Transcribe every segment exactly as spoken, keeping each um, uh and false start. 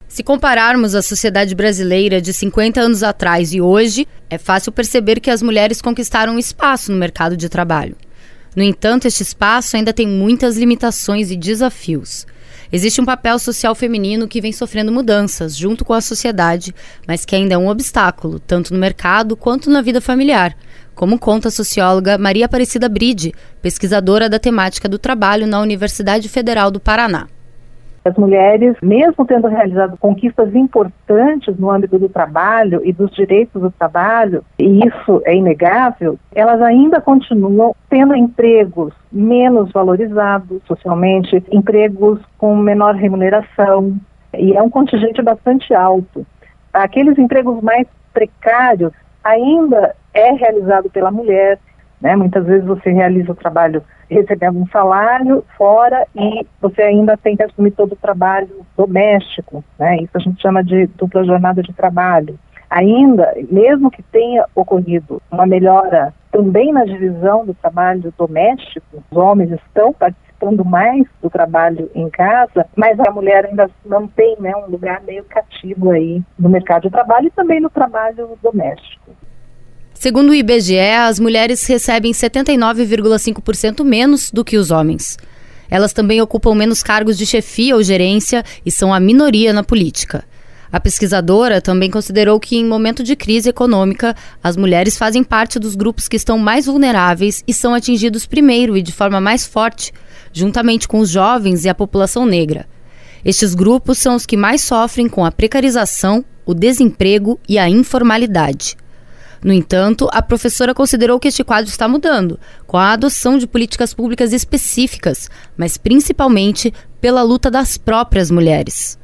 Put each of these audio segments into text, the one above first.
Se compararmos a sociedade brasileira de cinquenta anos atrás e hoje, é fácil perceber que as mulheres conquistaram espaço no mercado de trabalho. No entanto, este espaço ainda tem muitas limitações e desafios. Existe um papel social feminino que vem sofrendo mudanças junto com a sociedade, mas que ainda é um obstáculo, tanto no mercado quanto na vida familiar, como conta a socióloga Maria Aparecida Bride, pesquisadora da temática do trabalho na Universidade Federal do Paraná. As mulheres, mesmo tendo realizado conquistas importantes no âmbito do trabalho e dos direitos do trabalho, e isso é inegável, elas ainda continuam tendo empregos menos valorizados socialmente, empregos com menor remuneração, e é um contingente bastante alto. Aqueles empregos mais precários ainda é realizado pela mulher, né? Muitas vezes você realiza o trabalho recebendo um salário fora e você ainda tem que assumir todo o trabalho doméstico, né? Isso a gente chama de dupla jornada de trabalho. Ainda, mesmo que tenha ocorrido uma melhora também na divisão do trabalho doméstico, os homens estão participando mais do trabalho em casa, mas a mulher ainda mantém, né, um lugar meio cativo aí no mercado de trabalho e também no trabalho doméstico. Segundo o I B G E, as mulheres recebem setenta e nove vírgula cinco por cento menos do que os homens. Elas também ocupam menos cargos de chefia ou gerência e são a minoria na política. A pesquisadora também considerou que, em momento de crise econômica, as mulheres fazem parte dos grupos que estão mais vulneráveis e são atingidos primeiro e de forma mais forte, juntamente com os jovens e a população negra. Estes grupos são os que mais sofrem com a precarização, o desemprego e a informalidade. No entanto, a professora considerou que este quadro está mudando, com a adoção de políticas públicas específicas, mas principalmente pela luta das próprias mulheres.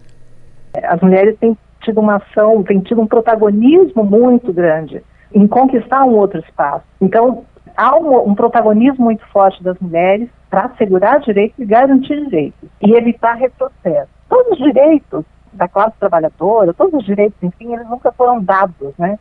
As mulheres têm tido uma ação, têm tido um protagonismo muito grande em conquistar um outro espaço. Então, há um, um protagonismo muito forte das mulheres para assegurar direitos e garantir direitos, e evitar retrocesso. Todos os direitos da classe trabalhadora, todos os direitos, enfim, eles nunca foram dados, né?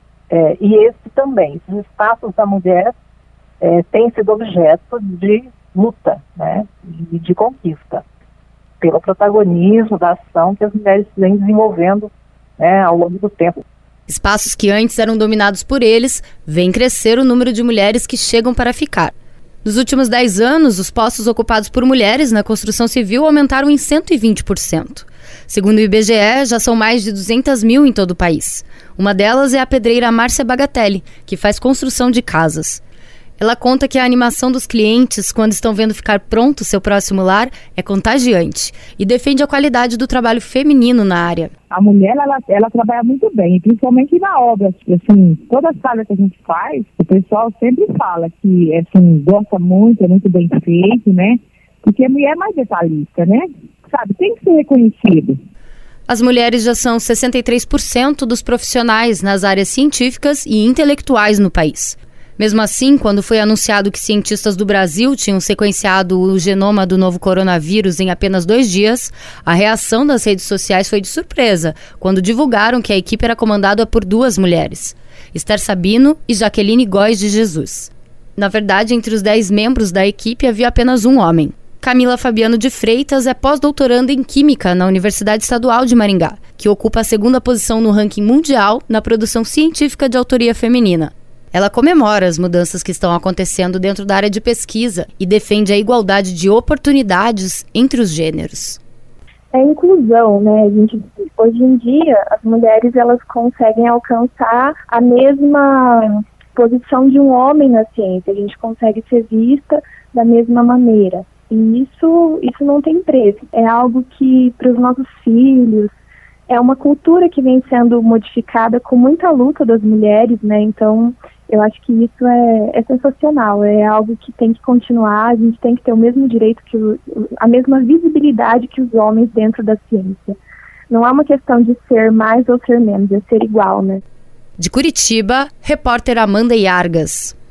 É, e esse também, esses espaços da mulher é, têm sido objeto de luta, né, e de conquista, pelo protagonismo da ação que as mulheres vêm desenvolvendo, né, ao longo do tempo. Espaços que antes eram dominados por eles, vem crescer o número de mulheres que chegam para ficar. Nos últimos dez anos, os postos ocupados por mulheres na construção civil aumentaram em cento e vinte por cento. Segundo o I B G E, já são mais de duzentas mil em todo o país. Uma delas é a pedreira Márcia Bagatelli, que faz construção de casas. Ela conta que a animação dos clientes, quando estão vendo ficar pronto seu próximo lar, é contagiante e defende a qualidade do trabalho feminino na área. A mulher, ela, ela trabalha muito bem, principalmente na obra. Assim, toda a sala que a gente faz, o pessoal sempre fala que assim, gosta muito, é muito bem feito, né? Porque a mulher é mais detalhista, né? Sabe, tem que ser reconhecido. As mulheres já são sessenta e três por cento dos profissionais nas áreas científicas e intelectuais no país. Mesmo assim, quando foi anunciado que cientistas do Brasil tinham sequenciado o genoma do novo coronavírus em apenas dois dias, a reação das redes sociais foi de surpresa, quando divulgaram que a equipe era comandada por duas mulheres, Esther Sabino e Jaqueline Góes de Jesus. Na verdade, entre os dez membros da equipe havia apenas um homem. Camila Fabiano de Freitas é pós-doutoranda em Química na Universidade Estadual de Maringá, que ocupa a segunda posição no ranking mundial na produção científica de autoria feminina. Ela comemora as mudanças que estão acontecendo dentro da área de pesquisa e defende a igualdade de oportunidades entre os gêneros. É inclusão, né? A gente, hoje em dia, as mulheres elas conseguem alcançar a mesma posição de um homem na ciência. A gente consegue ser vista da mesma maneira. E isso, isso não tem preço. É algo que, para os nossos filhos, é uma cultura que vem sendo modificada com muita luta das mulheres, né? Então, eu acho que isso é, é sensacional. É algo que tem que continuar. A gente tem que ter o mesmo direito, que o, a mesma visibilidade que os homens dentro da ciência. Não é uma questão de ser mais ou ser menos, é ser igual, né? De Curitiba, repórter Amanda Iargas.